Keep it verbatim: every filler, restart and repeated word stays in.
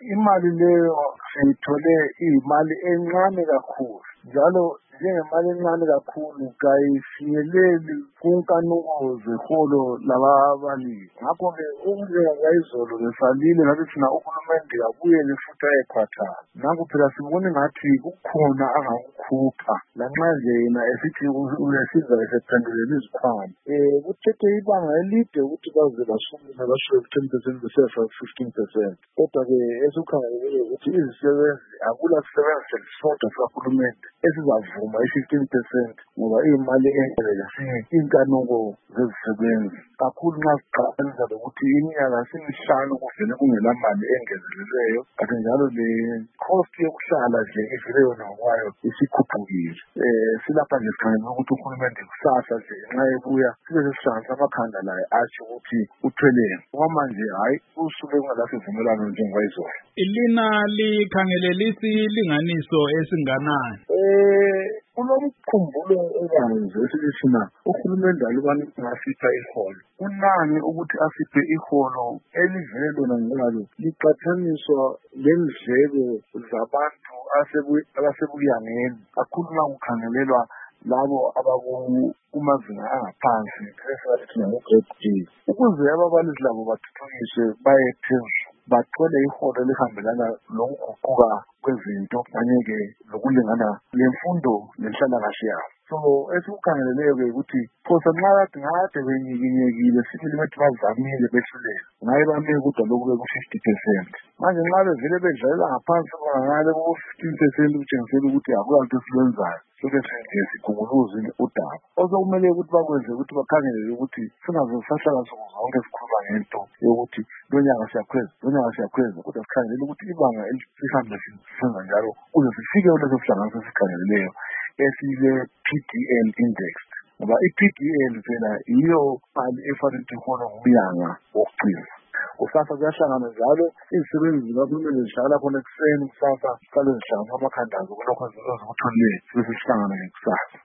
imali leyo siyithole iyimali encane kakhulu. Njalo njengemali encane kakhulu kayifinyeleli kunkanuko zeholo lababalimi. Ngakho-ke okunjengayizolo besalile ngathi thina uhulumende abuyele futhi ayekhwathana. Ngakho phela sibona ngathi kukhona angakukhupha lanxa nje yena esithi uyasiza esephendulele izikhwama. Um kuthethe ibanga elide ukuthi baze basukume basho ten percent besiya fifteen percent. Kodwa-ke esukhangelele ukuthi izisebenzi akula sisebenzi selisodwa sikahulumende esizavuma i-fifteen percent ngoba iyimali engelela inkanuko zezisebenzi. Kakhulu nxa siqhathanisa lokuthi iminyaka semihlanu kuvele kungela mali engezelelweyo, kanti njalo le cost yokuhlala nje ivele yona ngokwayo isikhuphukile. Um silapha nje sikhangela ukuthi uhulumende kusasa nje nxa ebuya sibe sesihlanganisa amakhanda laye atsho ukuthi uthweleni. Okwamanje hhayi usuke kungelasivumelwano njengayizolo. Lina likhangelelisa isilinganiso esinganani? Eh kulomkhumbulo obanzi esithi thina uhulumende alubani ngasipha iholo. Unani ukuthi asiphe iholo elivele lona ngalo liqathaniswa lendleko zabantu asebuyangeni. Kakhulu nxa kukhangelelwa labo abakumazinga angaphansi esingathi thina ngo-grade A. Ukuze ababalisi labo bathuthukiswe baye phezulu bathole iholo elihambelana lokuguquka kwezinto kanye-ke lokulingana lemfundo lenhlalakahle yabo. So esikukhangeleleyo-ke ukuthi phosa nxa kade ngade benyikinyekile sibili bathi bavamile behluleka ngaye bamike kodwa lokhu beku-fifty percent. Manje nxa bevele bedlalela ngaphansi ngale ku-fifteen percent kutshengisela ukuthi akulanto esilenzayo soke senje sigunguluze udaba. Osokumele ukuthi bakwenze ukuthi bakhangelele ukuthi singazosahlala nsuku zonke sikhuluma ngento yokuthi lonyaka siyakhweza lonyaka siyakhweza kodwa sikhangelele ukuthi ibanga sihambe senza njalo ukuze sifike kuleso sihlanganiso esikhangeleleyo esile-P D L index. Ngoba i-P D L phela yiyo mali efanele ukuthi iholwe ngumnyaka wokugcina. Kusasa kuyahlangana njalo izisebenzi zikahulumende zihlala khona ekuseni kusasa kale zihlanganisa amakhanda azo kulokho zokutholile bese sihlangana ngekusasa.